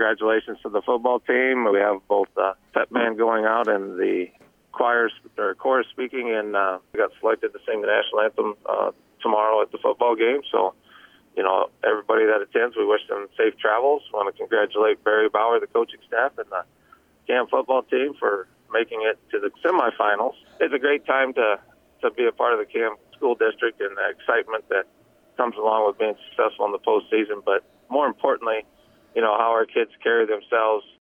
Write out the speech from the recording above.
congratulations to the football team. We have both Pep Band going out and the chorus speaking, and we got selected to sing the national anthem tomorrow at the football game. So, everybody that attends, we wish them safe travels. We want to congratulate Barry Bauer, the coaching staff, and the CAM football team for making it to the semifinals. It's a great time to be a part of the CAM school district and the excitement that comes along with being successful in the postseason. But more importantly, how our kids carry themselves